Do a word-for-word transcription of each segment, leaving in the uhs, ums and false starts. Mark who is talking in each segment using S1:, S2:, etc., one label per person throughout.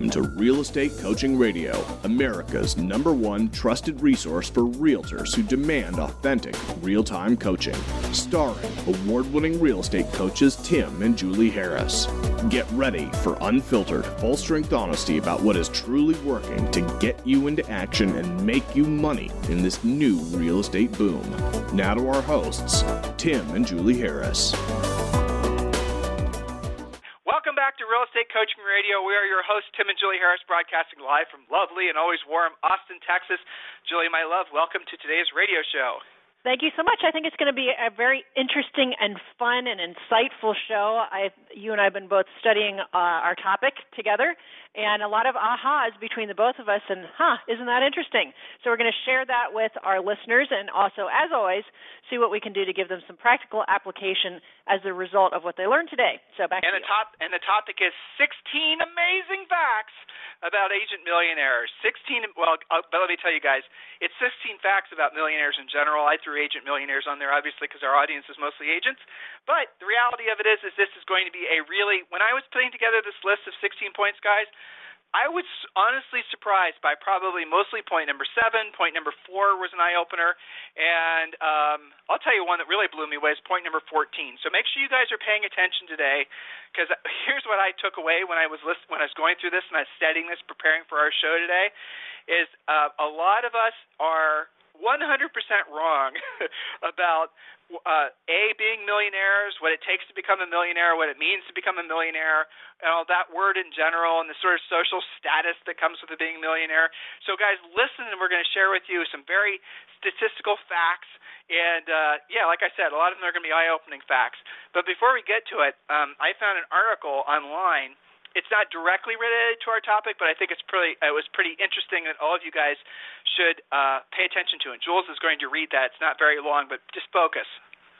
S1: Welcome to Real Estate Coaching Radio, America's number one trusted resource for realtors who demand authentic, real-time coaching. Starring award-winning real estate coaches Tim and Julie Harris. Get ready for unfiltered, full-strength honesty about what is truly working to get you into action and make you money in this new real estate boom. Now to our hosts, Tim and Julie Harris.
S2: Welcome back to Real Estate Coaching Radio. We are your hosts, Tim and Julie Harris, broadcasting live from lovely and always warm Austin, Texas. Julie, my love, welcome to today's radio show.
S3: Thank you so much. I think it's going to be a very interesting and fun and insightful show. I, you and I have been both studying uh, our topic together, and a lot of ahas between the both of us, and huh, isn't that interesting? So we're going to share that with our listeners and also, as always, see what we can do to give them some practical application as a result of what they learned today. So back
S2: and
S3: to
S2: the
S3: you.
S2: Top, and the topic is sixteen amazing facts about agent millionaires. sixteen, well, uh, but let me tell you guys, it's sixteen facts about millionaires in general. I threw agent millionaires on there, obviously, because our audience is mostly agents. But the reality of it is, is this is going to be a really, when I was putting together this list of sixteen points, guys, I was honestly surprised by probably mostly point number seven. Point number four was an eye-opener. And um, I'll tell you one that really blew me away is point number fourteen. So make sure you guys are paying attention today, because here's what I took away when I was list- when I was going through this and I was studying this, preparing for our show today, is uh, a lot of us are one hundred percent wrong about uh, A, being millionaires, what it takes to become a millionaire, what it means to become a millionaire, and all that word in general, and the sort of social status that comes with being a millionaire. So, guys, listen, and we're going to share with you some very statistical facts. And, uh, yeah, like I said, a lot of them are going to be eye-opening facts. But before we get to it, um, I found an article online. It's not directly related to our topic, but I think it's pretty, it was pretty interesting that all of you guys should uh, pay attention to. And Jules is going to read that. It's not very long, but just focus.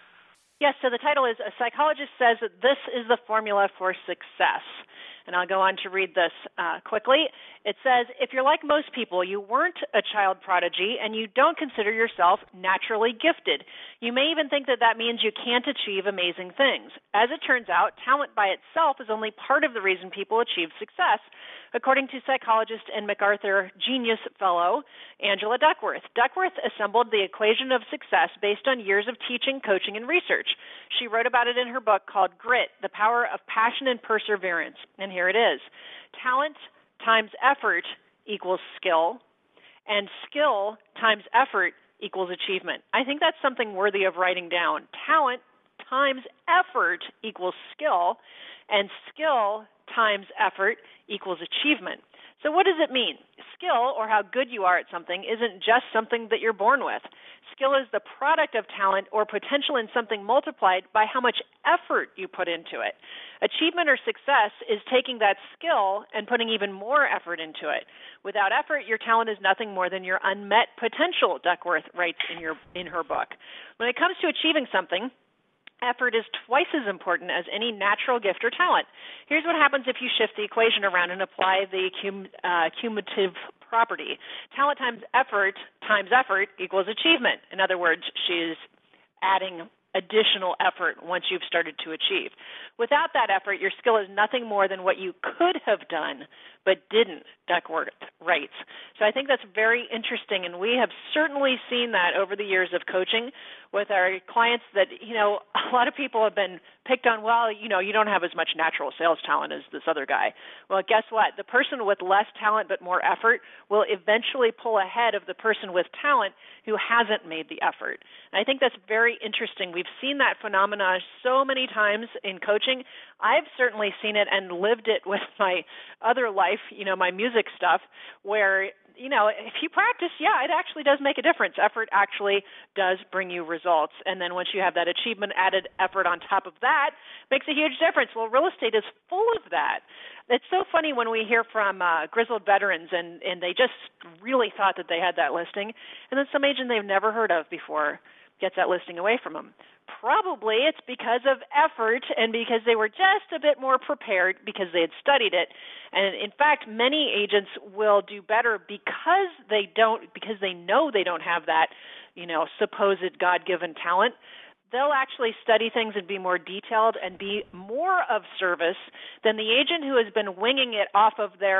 S3: Yes, so the title is A Psychologist Says That This is the Formula for Success. And I'll go on to read this uh, quickly. It says, if you're like most people, you weren't a child prodigy and you don't consider yourself naturally gifted. You may even think that that means you can't achieve amazing things. As it turns out, talent by itself is only part of the reason people achieve success, according to psychologist and MacArthur Genius Fellow Angela Duckworth. Duckworth assembled the equation of success based on years of teaching, coaching, and research. She wrote about it in her book called Grit, The Power of Passion and Perseverance. And here it is. Talent times effort equals skill, and skill times effort equals achievement. I think that's something worthy of writing down. Talent times effort equals skill, and skill times effort equals achievement. So what does it mean? Skill, or how good you are at something, isn't just something that you're born with. Skill is the product of talent or potential in something multiplied by how much effort you put into it. Achievement or success is taking that skill and putting even more effort into it. Without effort, your talent is nothing more than your unmet potential, Duckworth writes in, your, in her book. When it comes to achieving something, effort is twice as important as any natural gift or talent. Here's what happens if you shift the equation around and apply the cum, uh, cumulative property. Talent times effort times effort equals achievement. In other words, she's adding additional effort once you've started to achieve. Without that effort, your skill is nothing more than what you could have done but didn't, Duckworth writes. So I think that's very interesting, and we have certainly seen that over the years of coaching with our clients that, you know, a lot of people have been picked on, well, you know, you don't have as much natural sales talent as this other guy. Well, guess what? The person with less talent but more effort will eventually pull ahead of the person with talent who hasn't made the effort. And I think that's very interesting. We've seen that phenomena so many times in coaching. I've certainly seen it and lived it with my other life, you know, my music stuff, where, you know, if you practice, yeah, it actually does make a difference. Effort actually does bring you results. And then once you have that achievement added effort on top of that, makes a huge difference. Well, real estate is full of that. It's so funny when we hear from uh, grizzled veterans and, and they just really thought that they had that listing, and then some agent they've never heard of before gets that listing away from them. Probably it's because of effort and because they were just a bit more prepared because they had studied it. And in fact, many agents will do better because they don't, because they know they don't have that, you know, supposed God-given talent. They'll actually study things and be more detailed and be more of service than the agent who has been winging it off of their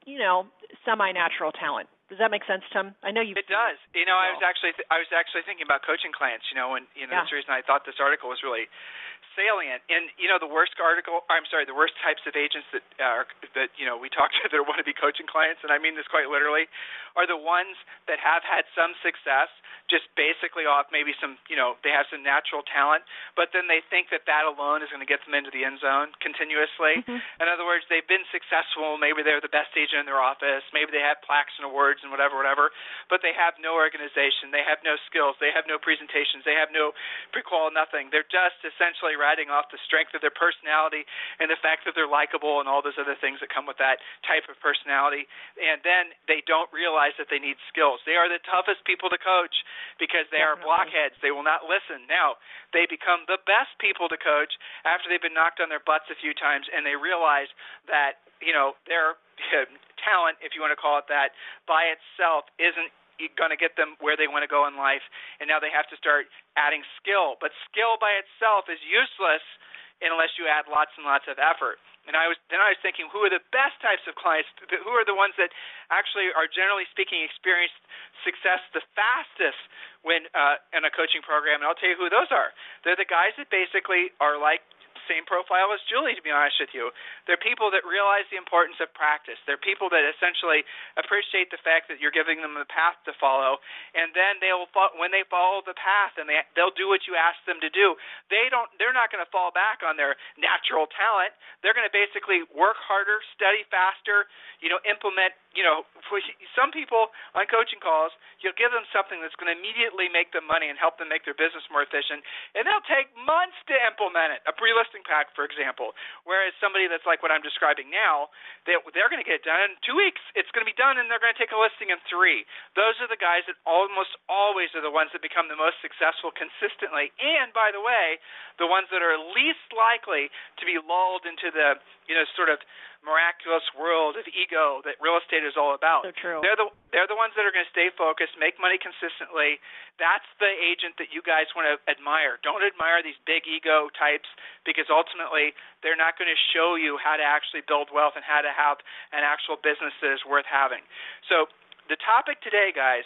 S3: you know, semi-natural talent. Does that make sense, Tim? I know you.
S2: It does. You know, I was actually th- I was actually thinking about coaching clients. You know, and you know
S3: yeah.
S2: that's the reason I thought this article was really salient. And you know, the worst article. I'm sorry, the worst types of agents that are that you know we talk to that want to be coaching clients, and I mean this quite literally, are the ones that have had some success, just basically off maybe some you know they have some natural talent, but then they think that that alone is going to get them into the end zone continuously.
S3: Mm-hmm.
S2: In other words, they've been successful. Maybe they're the best agent in their office. Maybe they have plaques and awards and whatever, whatever. But they have no organization. They have no skills. They have no presentations. They have no pre-qual, nothing. They're just essentially riding off the strength of their personality and the fact that they're likable and all those other things that come with that type of personality. And then they don't realize that they need skills. They are the toughest people to coach because they
S3: Definitely.
S2: are blockheads. They will not listen. Now, they become the best people to coach after they've been knocked on their butts a few times and they realize that, you know, their talent, if you want to call it that, by itself isn't going to get them where they want to go in life, and now they have to start adding skill. But skill by itself is useless unless you add lots and lots of effort. And I was then I was thinking, who are the best types of clients? Who are the ones that actually are, generally speaking, experienced success the fastest when uh, in a coaching program? And I'll tell you who those are. They're the guys that basically are like same profile as Julie, to be honest with you. They're people that realize the importance of practice. They're people that essentially appreciate the fact that you're giving them a path to follow, and then they'll when they follow the path and they they'll do what you ask them to do. They don't. They're not going to fall back on their natural talent. They're going to basically work harder, study faster, you know, implement. You know, for some people on coaching calls, you'll give them something that's going to immediately make them money and help them make their business more efficient, and they'll take months to implement it. A pre-listing pack, for example, whereas somebody that's like what I'm describing now, they, they're going to get it done in two weeks. It's going to be done, and they're going to take a listing in three. Those are the guys that almost always are the ones that become the most successful consistently, and, by the way, the ones that are least likely to be lulled into the, you know, sort of miraculous world of ego that real estate is all about.
S3: So true.
S2: They're the they're the ones that are going to stay focused, make money consistently. That's the agent that you guys want to admire. Don't admire these big ego types because ultimately they're not going to show you how to actually build wealth and how to have an actual business that is worth having. So the topic today, guys,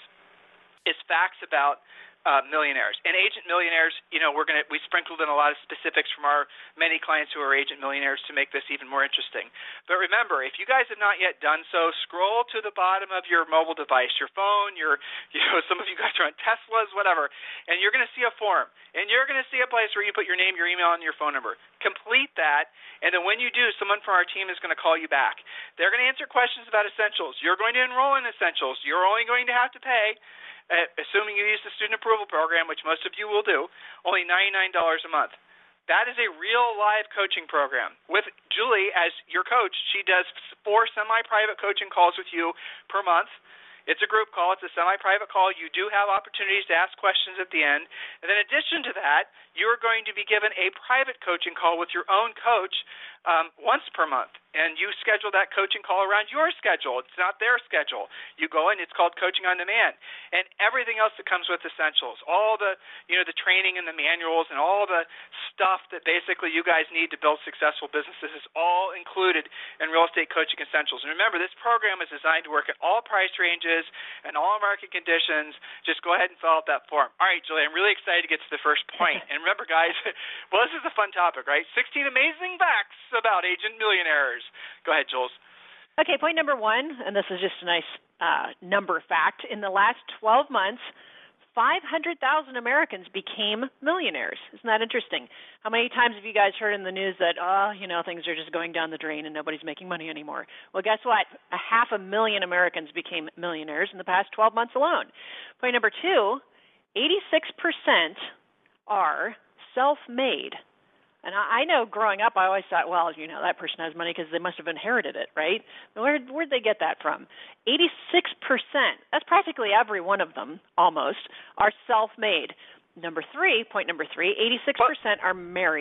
S2: is facts about Uh, millionaires and agent millionaires. You know, we're gonna we sprinkled in a lot of specifics from our many clients who are agent millionaires to make this even more interesting. But remember, if you guys have not yet done so, scroll to the bottom of your mobile device, your phone, your you know, some of you guys are on Teslas, whatever, and you're gonna see a form, and you're gonna see a place where you put your name, your email, and your phone number. Complete that, and then when you do, someone from our team is going to call you back. They're going to answer questions about Essentials. You're going to enroll in Essentials. You're only going to have to pay, Uh, assuming you use the student approval program, which most of you will do, only ninety-nine dollars a month. That is a real live coaching program. With Julie as your coach, she does four semi-private coaching calls with you per month. It's a group call. It's a semi-private call. You do have opportunities to ask questions at the end. And in addition to that, you're going to be given a private coaching call with your own coach um, once per month. And you schedule that coaching call around your schedule. It's not their schedule. You go in. It's called Coaching on Demand. And everything else that comes with Essentials, all the, you know, the training and the manuals and all the stuff that basically you guys need to build successful businesses is all included in Real Estate Coaching Essentials. And remember, this program is designed to work at all price ranges and all market conditions. Just go ahead and fill out that form. All right, Julie, I'm really excited to get to the first point. And remember, guys, well, this is a fun topic, right? sixteen amazing facts about agent millionaires. Go ahead, Jules.
S3: Okay, point number one, and this is just a nice uh, number fact. In the last twelve months, five hundred thousand Americans became millionaires. Isn't that interesting? How many times have you guys heard in the news that, oh, you know, things are just going down the drain and nobody's making money anymore? Well, guess what? A half a million Americans became millionaires in the past twelve months alone. Point number two, eighty-six percent are self-made. And I know growing up, I always thought, well, you know, that person has money because they must have inherited it, right? Where where'd they get that from? eighty-six percent, that's practically every one of them, almost, are self-made. Number three, point number three, eighty-six percent are married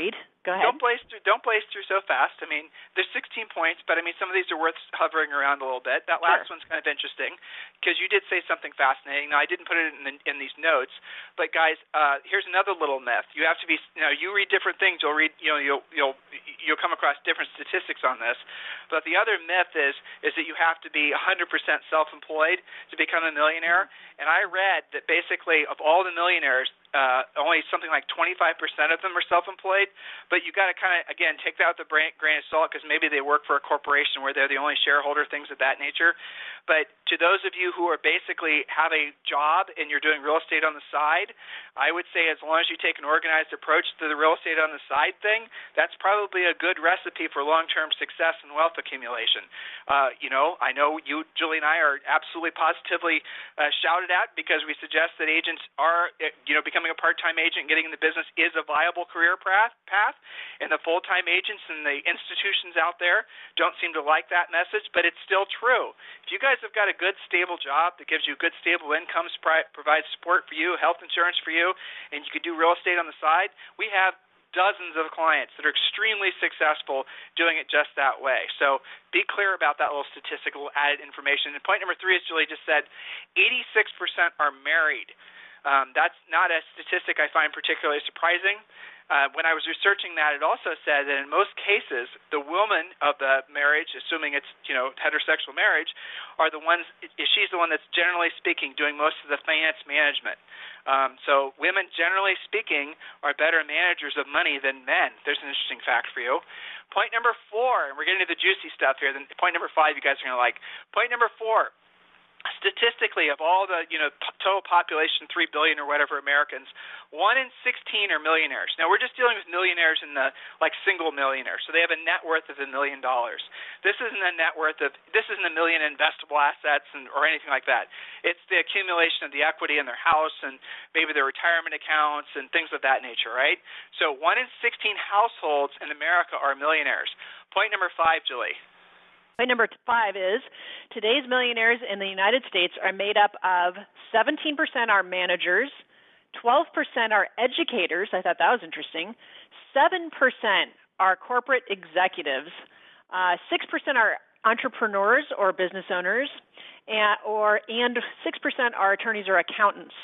S3: Go ahead.
S2: Don't blaze through. Don't blaze through so fast. I mean, there's sixteen points, but I mean, some of these are worth hovering around a little bit. That last
S3: Sure.
S2: one's kind of interesting because you did say something fascinating. Now, I didn't put it in, the, in these notes, but guys, uh, here's another little myth. You have to be. You know, you read different things. You'll read. You know, you'll you'll you'll come across different statistics on this. But the other myth is is that you have to be one hundred percent self-employed to become a millionaire. And I read that basically of all the millionaires, Uh, only something like twenty-five percent of them are self-employed, but you got to kind of, again, take that with a grain, grain of salt because maybe they work for a corporation where they're the only shareholder, things of that nature. But to those of you who are basically have a job and you're doing real estate on the side, I would say as long as you take an organized approach to the real estate on the side thing, that's probably a good recipe for long-term success and wealth accumulation. Uh, you know, I know you, Julie, and I are absolutely positively uh, shouted at because we suggest that agents are, you know, becoming a part-time agent, getting in the business is a viable career path, path, and the full-time agents and the institutions out there don't seem to like that message, but it's still true. If you guys have got a good, stable job that gives you good, stable income, provides support for you, health insurance for you, and you could do real estate on the side, we have dozens of clients that are extremely successful doing it just that way. So be clear about that little statistical added information. And point number three, as Julie just said, eighty-six percent are married. Um, that's not a statistic I find particularly surprising. Uh, when I was researching that, it also said that in most cases, the woman of the marriage, assuming it's you know heterosexual marriage, are the ones. She's the one that's generally speaking doing most of the finance management. Um, so women, generally speaking, are better managers of money than men. There's an interesting fact for you. Point number four, and we're getting to the juicy stuff here. Then point number five, you guys are going to like. Point number four. Statistically, of all the you know total population, three billion or whatever Americans, one in sixteen are millionaires. Now we're just dealing with millionaires in the like single millionaires, so they have a net worth of a million dollars. This isn't a net worth of this isn't a million investable assets and, or anything like that. It's the accumulation of the equity in their house and maybe their retirement accounts and things of that nature, right? So one in sixteen households in America are millionaires. Point number five, Julie.
S3: Point number five is today's millionaires in the United States are made up of seventeen percent are managers, twelve percent are educators. I thought that was interesting. seven percent are corporate executives. Uh, six percent are entrepreneurs or business owners, and, or, and six percent are attorneys or accountants.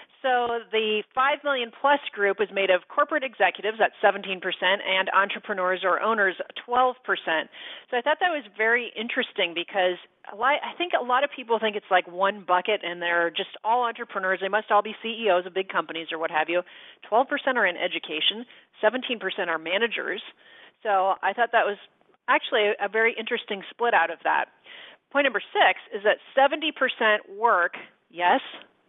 S3: So the five million plus group is made of corporate executives, that's seventeen percent, and entrepreneurs or owners, twelve percent. So I thought that was very interesting because a lot, I think a lot of people think it's like one bucket and they're just all entrepreneurs. They must all be C E Os of big companies or what have you. twelve percent are in education, seventeen percent are managers. So I thought that was actually a very interesting split out of that. Point number six is that seventy percent work, yes,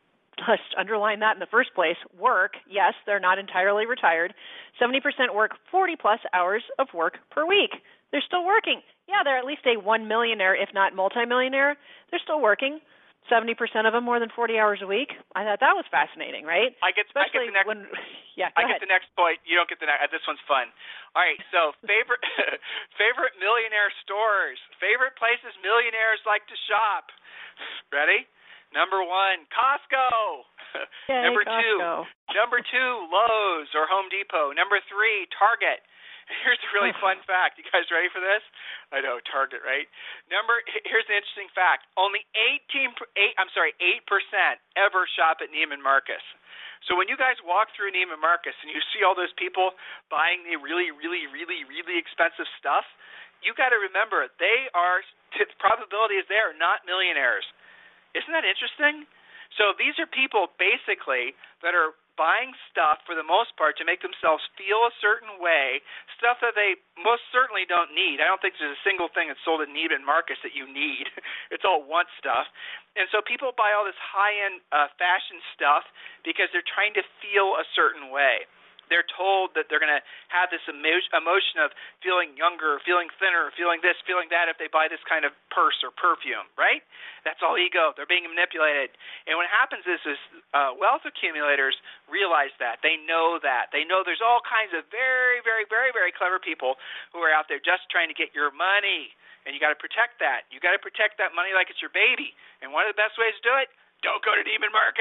S3: just underline that in the first place, work, yes, they're not entirely retired. seventy percent work forty plus hours of work per week. They're still working. Yeah, they're at least a one millionaire, if not multimillionaire. They're still working. seventy percent of them more than forty hours a week. I thought that was fascinating, right?
S2: I get,
S3: Especially
S2: I get the next,
S3: when, yeah, go
S2: I
S3: ahead.
S2: get the next point. You don't get the next. This one's fun. All right, so favorite favorite millionaire stores, favorite places millionaires like to shop. Ready? Number one, Costco.
S3: Yay,
S2: number
S3: Costco.
S2: two, number two, Lowe's or Home Depot. Number three, Target. Here's a really fun fact. You guys ready for this? I know, Target, right? Number. Here's the interesting fact. Only eighteen, eight, I'm sorry, eight percent ever shop at Neiman Marcus. So when you guys walk through Neiman Marcus and you see all those people buying the really, really, really, really expensive stuff, you got to remember they are. The probability is they are not millionaires. Isn't that interesting? So these are people basically that are buying stuff for the most part to make themselves feel a certain way, stuff that they most certainly don't need. I don't think there's a single thing that's sold at Neiman Marcus that you need. It's all want stuff. And so people buy all this high-end uh, fashion stuff because they're trying to feel a certain way. They're told that they're going to have this emo- emotion of feeling younger, feeling thinner, feeling this, feeling that if they buy this kind of purse or perfume, right? That's all ego. They're being manipulated. And what happens is, is uh, wealth accumulators realize that. They know that. They know there's all kinds of very, very, very, very clever people who are out there just trying to get your money. And you got to protect that. You got to protect that money like it's your baby. And one of the best ways to do it, don't go to Neiman Marcus.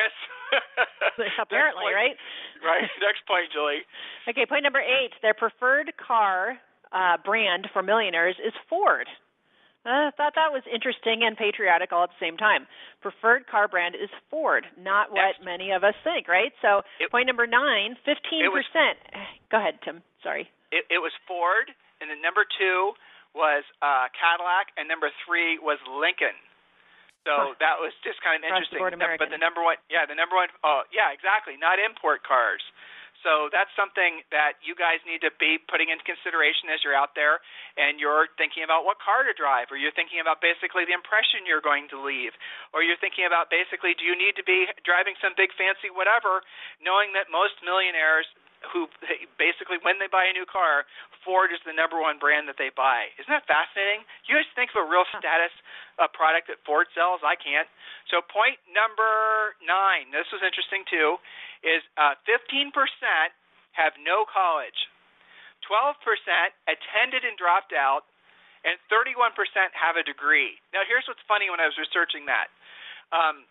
S3: Apparently, right?
S2: Right. Next point, Julie.
S3: Okay, point number eight. Their preferred car uh, brand for millionaires is Ford. I uh, thought that was interesting and patriotic all at the same time. Preferred car brand is Ford, not what
S2: Next.
S3: many of us think, right? So
S2: it,
S3: point number nine, fifteen percent.
S2: Was,
S3: Go ahead, Tim. Sorry.
S2: It, it was Ford, and then number two was uh, Cadillac, and number three was Lincoln. So huh. that was just kind of interesting.
S3: The
S2: but the number one, yeah, the number one, oh, yeah, exactly, not import cars. So that's something that you guys need to be putting into consideration as you're out there and you're thinking about what car to drive, or you're thinking about basically the impression you're going to leave, or you're thinking about basically do you need to be driving some big fancy whatever, knowing that most millionaires who basically when they buy a new car, Ford is the number one brand that they buy. Isn't that fascinating? You guys think of a real status uh, product that Ford sells? I can't. So point number nine, this was interesting too, is uh, fifteen percent have no college, twelve percent attended and dropped out, and thirty-one percent have a degree. Now here's what's funny when I was researching that. Um,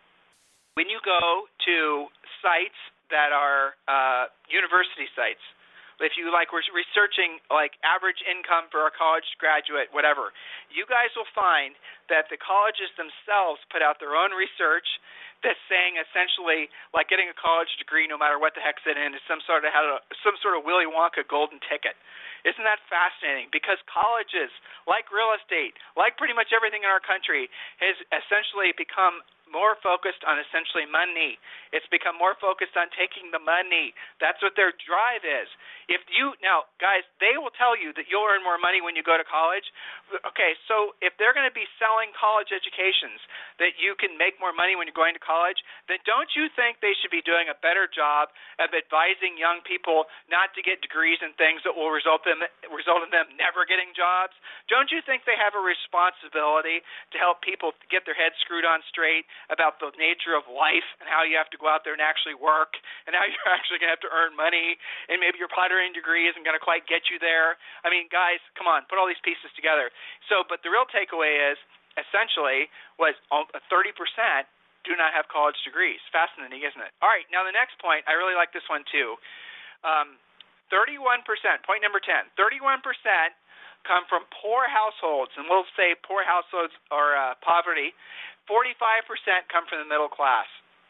S2: when you go to sites that are uh, university sites, if you like, we're researching like average income for a college graduate, whatever, you guys will find that the colleges themselves put out their own research that's saying essentially like getting a college degree, no matter what the heck's it in, is some sort of some sort of Willy Wonka golden ticket. Isn't that fascinating? Because colleges, like real estate, like pretty much everything in our country, has essentially become more focused on essentially money. It's become more focused on taking the money. That's what their drive is. If you now, guys, they will tell you that you'll earn more money when you go to college. Okay, so if they're going to be selling college educations that you can make more money when you're going to college, then don't you think they should be doing a better job of advising young people not to get degrees in things that will result them result in them never getting jobs? Don't you think they have a responsibility to help people get their heads screwed on straight about the nature of life and how you have to go out there and actually work and how you're actually going to have to earn money and maybe your pottery degree isn't going to quite get you there? I mean, guys, come on, put all these pieces together. So, but the real takeaway is essentially was thirty percent do not have college degrees. Fascinating, isn't it? All right, now the next point, I really like this one too. Um, thirty-one percent, point number ten, thirty-one percent come from poor households, and we'll say poor households or uh, poverty. forty-five percent come from the middle class.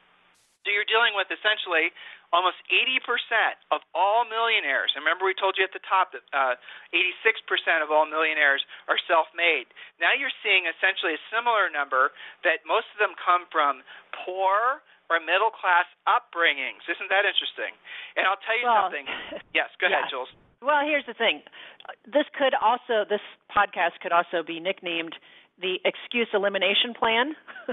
S2: So you're dealing with essentially almost eighty percent of all millionaires. And remember we told you at the top that uh, eighty-six percent of all millionaires are self-made. Now you're seeing essentially a similar number that most of them come from poor or middle-class upbringings. Isn't that interesting? And I'll tell you
S3: well,
S2: something. Yes, go
S3: yeah.
S2: ahead, Jules.
S3: Well, here's the thing. This could also, this podcast could also be nicknamed the excuse elimination plan,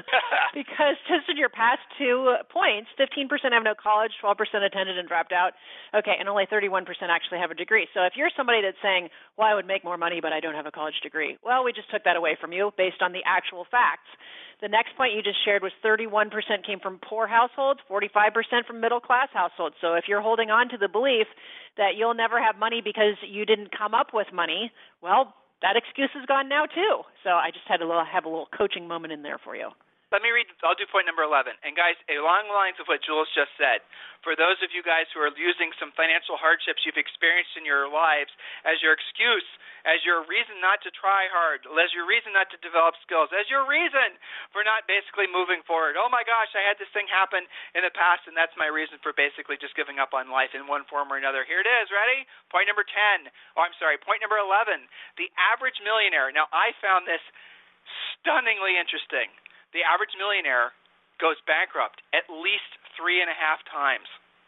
S3: because just in your past two points, fifteen percent have no college, twelve percent attended and dropped out. Okay, and only thirty-one percent actually have a degree. So if you're somebody that's saying, well, I would make more money, but I don't have a college degree, well, we just took that away from you based on the actual facts. The next point you just shared was thirty-one percent came from poor households, forty-five percent from middle-class households. So if you're holding on to the belief that you'll never have money because you didn't come up with money, well, that excuse is gone now too. So I just had to have a little coaching moment in there for you.
S2: Let me read, I'll do point number eleven. And guys, along the lines of what Jules just said, for those of you guys who are using some financial hardships you've experienced in your lives as your excuse, as your reason not to try hard, as your reason not to develop skills, as your reason for not basically moving forward. Oh my gosh, I had this thing happen in the past, and that's my reason for basically just giving up on life in one form or another. Here it is, ready? Point number ten. Oh, I'm sorry, point number eleven. The average millionaire. Now, I found this stunningly interesting. The average millionaire goes bankrupt at least three and a half times.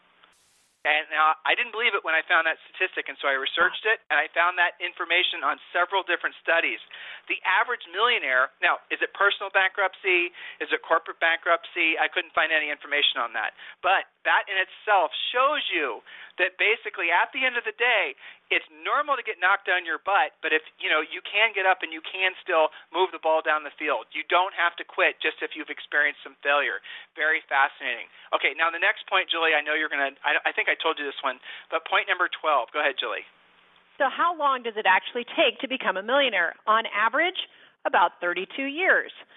S2: And now, I didn't believe it when I found that statistic, and so I researched it, and I found that information on several different studies. The average millionaire, now, is it personal bankruptcy? Is it corporate bankruptcy? I couldn't find any information on that. But that in itself shows you that basically at the end of the day, it's normal to get knocked on your butt, but if you know you can get up and you can still move the ball down the field. You don't have to quit just if you've experienced some failure. Very fascinating. Okay, now the next point, Julie, I know you're going to, I think I told you this one, but point number twelve. Go ahead, Julie.
S3: So how long does it actually take to become a millionaire? On average, about thirty-two years.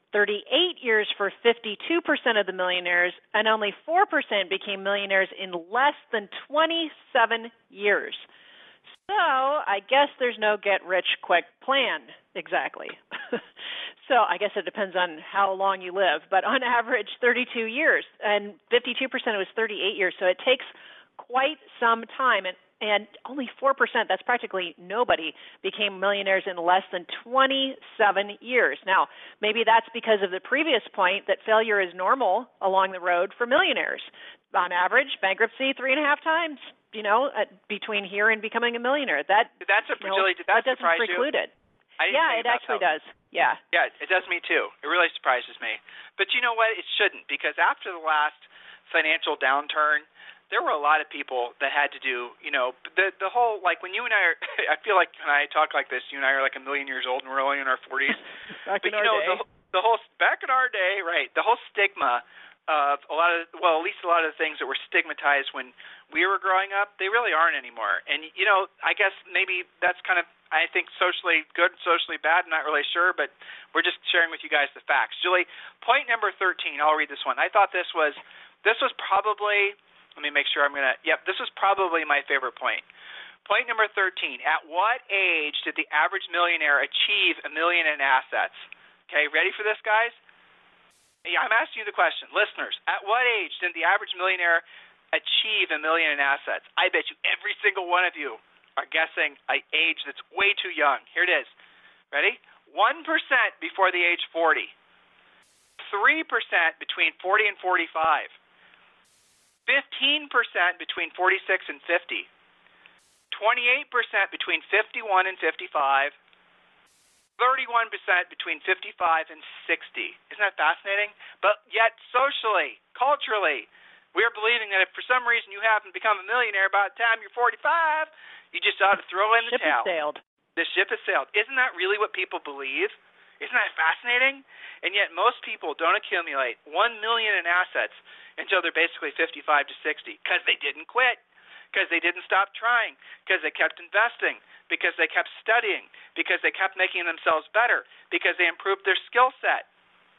S3: thirty-eight years for fifty-two percent of the millionaires, and only four percent became millionaires in less than twenty-seven years. So I guess there's no get-rich-quick plan exactly. So I guess it depends on how long you live, but on average, thirty-two years, and fifty-two percent was thirty-eight years. So it takes quite some time, and And only four percent, that's practically nobody, became millionaires in less than twenty-seven years. Now, maybe that's because of the previous point that failure is normal along the road for millionaires. On average, bankruptcy three and a half times, you know, at, between here and becoming a millionaire. That,
S2: that's a,
S3: you know,
S2: Julie, did that,
S3: that doesn't
S2: surprise
S3: preclude
S2: you?
S3: it.
S2: I
S3: Yeah, it actually does. Yeah.
S2: Yeah, it does me too. It really surprises me. But you know what? It shouldn't, because after the last financial downturn, there were a lot of people that had to do, you know, the the whole, like when you and I are, I feel like when I talk like this, you and I are like a million years old and we're only in our forties.
S3: Back
S2: but
S3: in
S2: you
S3: our
S2: know,
S3: day.
S2: the, the whole, back in our day, right, the whole stigma of a lot of, well, at least a lot of the things that were stigmatized when we were growing up, they really aren't anymore. And, you know, I guess maybe that's kind of, I think, socially good, socially bad, I'm not really sure, but we're just sharing with you guys the facts. Julie, point number thirteen, I'll read this one. I thought this was, this was probably, let me make sure I'm going to, yep, this was probably my favorite point. Point number thirteen, at what age did the average millionaire achieve a million in assets? Okay, ready for this, guys? Yeah, I'm asking you the question. Listeners, at what age did the average millionaire achieve a million in assets? I bet you every single one of you are guessing an age that's way too young. Here it is. Ready? one percent before the age forty. three percent between forty and forty-five. fifteen percent between forty-six and fifty. twenty-eight percent between fifty-one and fifty-five. thirty-one percent between fifty-five and sixty. Isn't that fascinating? But yet socially, culturally, we're believing that if for some reason you haven't become a millionaire by the time you're forty-five, you just ought to throw in the
S3: Ship
S2: towel.
S3: has sailed.
S2: The ship has sailed. Isn't that really what people believe? Isn't that fascinating? And yet most people don't accumulate one million dollars in assets until they're basically fifty-five to sixty because they didn't quit, because they didn't stop trying, because they kept investing, because they kept studying, because they kept making themselves better, because they improved their skill set.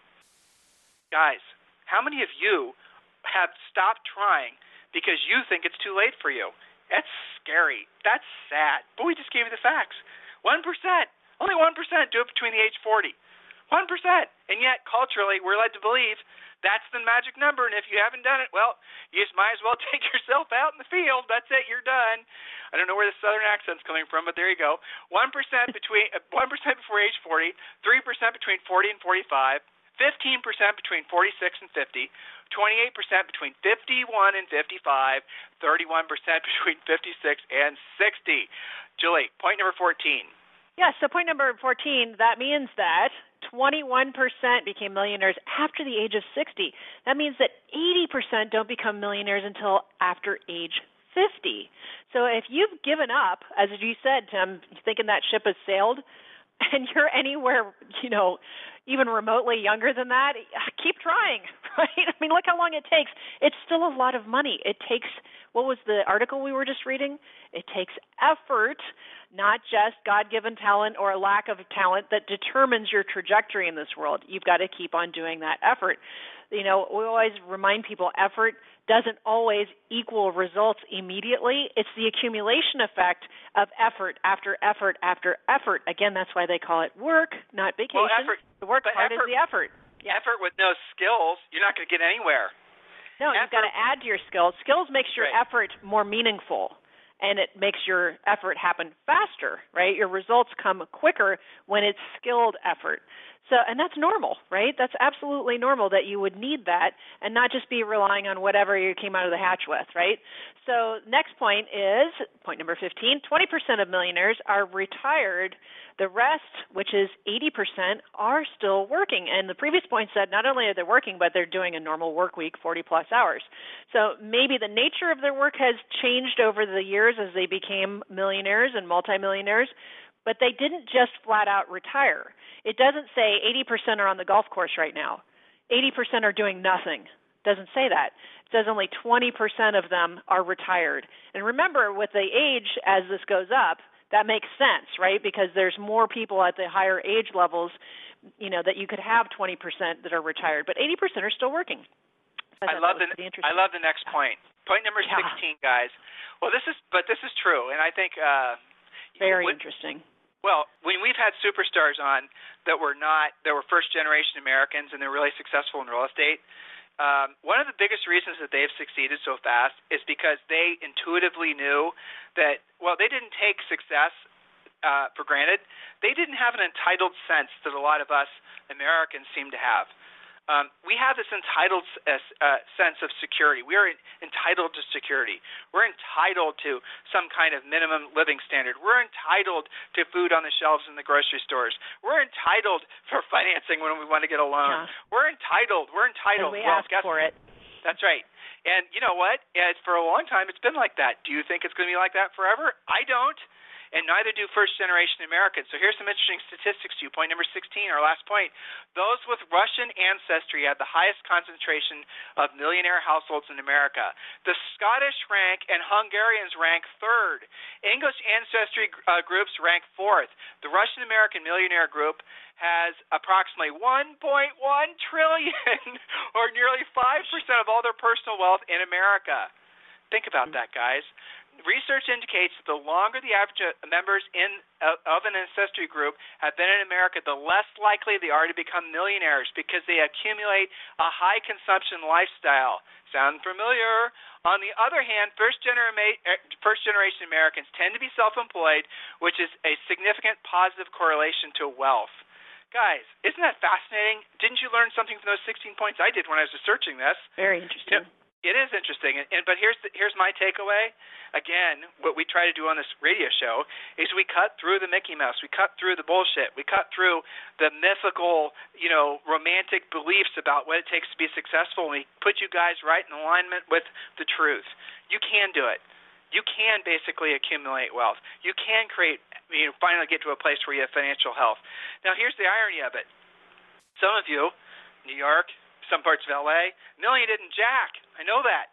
S2: Guys, how many of you have stopped trying because you think it's too late for you? That's scary. That's sad. But we just gave you the facts. one percent. Only one percent do it between the age forty. one percent. And yet, culturally, we're led to believe that's the magic number, and if you haven't done it, well, you just might as well take yourself out in the field. That's it. You're done. I don't know where the southern accent's coming from, but there you go. one percent between uh, one percent before age forty, three percent between forty and forty-five, fifteen percent between forty-six and fifty, twenty-eight percent between fifty-one and fifty-five, thirty-one percent between fifty-six and sixty. Julie, point number fourteen.
S3: Yeah, so point number fourteen, that means that twenty-one percent became millionaires after the age of sixty. That means that eighty percent don't become millionaires until after age fifty. So if you've given up, as you said, Tim, thinking that ship has sailed, and you're anywhere, you know, even remotely younger than that, keep trying, right? I mean, look how long it takes. It's still a lot of money. It takes, what was the article we were just reading? It takes effort, not just God-given talent or a lack of talent that determines your trajectory in this world. You've got to keep on doing that effort. You know, we always remind people effort doesn't always equal results immediately. It's the accumulation effect of effort after effort after effort. Again, that's why they call it work, not vacation.
S2: Well, effort,
S3: the work part
S2: effort,
S3: is the effort. Yeah.
S2: Effort with no skills, you're not going to get anywhere.
S3: No,
S2: effort,
S3: you've got to add to your skills. Skills makes your
S2: right.
S3: effort more meaningful, and it makes your effort happen faster, right? Your results come quicker when it's skilled effort. So, and that's normal, right? That's absolutely normal that you would need that and not just be relying on whatever you came out of the hatch with, right? So next point is, point number fifteen, twenty percent of millionaires are retired. The rest, which is eighty percent, are still working. And the previous point said not only are they working, but they're doing a normal work week, forty plus hours. So maybe the nature of their work has changed over the years as they became millionaires and multimillionaires, but they didn't just flat out retire. It doesn't say eighty percent are on the golf course right now. eighty percent are doing nothing. It doesn't say that. It says only twenty percent of them are retired. And remember, with the age, as this goes up, that makes sense, right? Because there's more people at the higher age levels you know, that you could have twenty percent that are retired, but eighty percent are still working. So I,
S2: I love the I love the next
S3: yeah.
S2: point. Point number
S3: yeah.
S2: sixteen, guys. Well, this is but this is true, and I think uh,
S3: very
S2: when,
S3: interesting.
S2: Well, when we've had superstars on that were not that were first generation Americans and they're really successful in real estate, um, one of the biggest reasons that they've succeeded so fast is because they intuitively knew that well, they didn't take success uh, for granted. They didn't have an entitled sense that a lot of us Americans seem to have. Um, we have this entitled uh, uh, sense of security. We are entitled to security. We're entitled to some kind of minimum living standard. We're entitled to food on the shelves in the grocery stores. We're entitled for financing when we want to get a loan. Yeah. We're entitled. We're entitled.
S3: And we
S2: well,
S3: ask
S2: guess,
S3: for it.
S2: That's right. And you know what? It's, for a long time, it's been like that. Do you think it's going to be like that forever? I don't. And neither do first-generation Americans. So here's some interesting statistics to you. Point number sixteen, our last point. Those with Russian ancestry have the highest concentration of millionaire households in America. The Scottish rank and Hungarians rank third. English ancestry uh, groups rank fourth. The Russian-American millionaire group has approximately one point one trillion dollars, or nearly five percent of all their personal wealth in America. Think about that, guys. Research indicates that the longer the average members in uh, of an ancestry group have been in America, the less likely they are to become millionaires because they accumulate a high consumption lifestyle. Sound familiar? On the other hand, first, genera- first generation Americans tend to be self-employed, which is a significant positive correlation to wealth. Guys, isn't that fascinating? Didn't you learn something from those sixteen points? I did when I was researching this.
S3: Very interesting.
S2: You know, it is interesting, and, and but here's the, here's my takeaway. Again, what we try to do on this radio show is we cut through the Mickey Mouse, we cut through the bullshit, we cut through the mythical, you know, romantic beliefs about what it takes to be successful, and we put you guys right in alignment with the truth. You can do it. You can basically accumulate wealth. You can create, you know, finally get to a place where you have financial health. Now, here's the irony of it. Some of you, New York, some parts of L A, million didn't jack. I know that.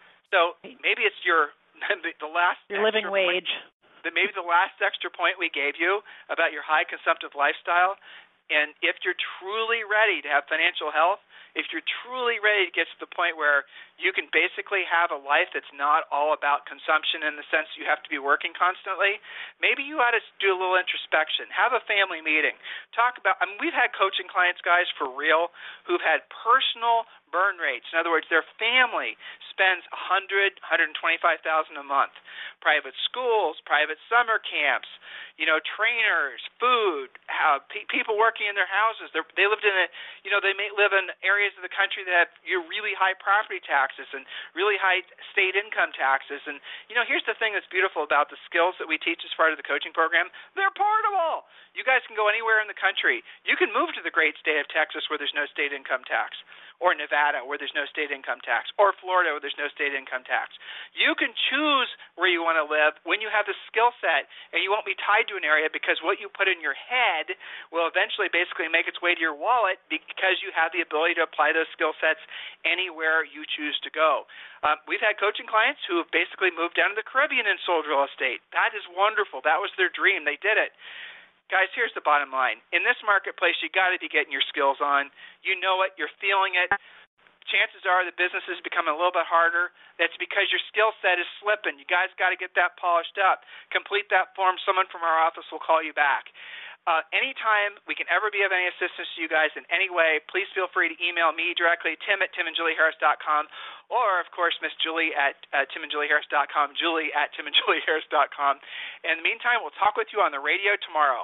S2: So maybe it's your the last
S3: your living wage.
S2: Point, maybe the last extra point we gave you about your high consumptive lifestyle. And if you're truly ready to have financial health, if you're truly ready to get to the point where you can basically have a life that's not all about consumption in the sense you have to be working constantly, maybe you ought to do a little introspection. Have a family meeting. Talk about, I mean, we've had coaching clients, guys, for real, who've had personal burn rates. In other words, their family spends one hundred thousand dollars, one hundred twenty-five thousand dollars a month. Private schools, private summer camps, you know, trainers, food, how, pe- people working in their houses. They're, they lived in a, you know, they may live in areas of the country that have you know, really high property taxes and really high state income taxes. And, you know, here's the thing that's beautiful about the skills that we teach as part of the coaching program. They're portable. You guys can go anywhere in the country. You can move to the great state of Texas where there's no state income tax, or Nevada where there's no state income tax, or Florida where there's no state income tax. You can choose where you want to live when you have the skill set, and you won't be tied to an area because what you put in your head will eventually basically make its way to your wallet because you have the ability to apply those skill sets anywhere you choose to go. Um, we've had coaching clients who have basically moved down to the Caribbean and sold real estate. That is wonderful. That was their dream. They did it. Guys, here's the bottom line. In this marketplace, you got to be getting your skills on. You know it. You're feeling it. Chances are the business is becoming a little bit harder. That's because your skill set is slipping. You guys got to get that polished up. Complete that form. Someone from our office will call you back. Uh, anytime we can ever be of any assistance to you guys in any way, please feel free to email me directly, Tim at tim and julie harris dot com, or, of course, Miss Julie at uh, tim and julie harris dot com, Julie at tim and julie harris dot com. In the meantime, we'll talk with you on the radio tomorrow.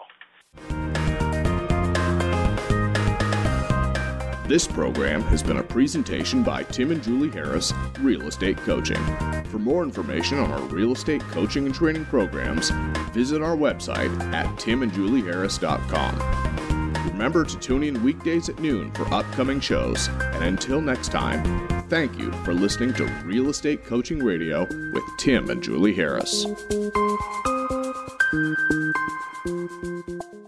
S1: This program has been a presentation by Tim and Julie Harris, Real Estate Coaching. For more information on our real estate coaching and training programs, visit our website at tim and julie harris dot com. Remember to tune in weekdays at noon for upcoming shows. And until next time, thank you for listening to Real Estate Coaching Radio with Tim and Julie Harris.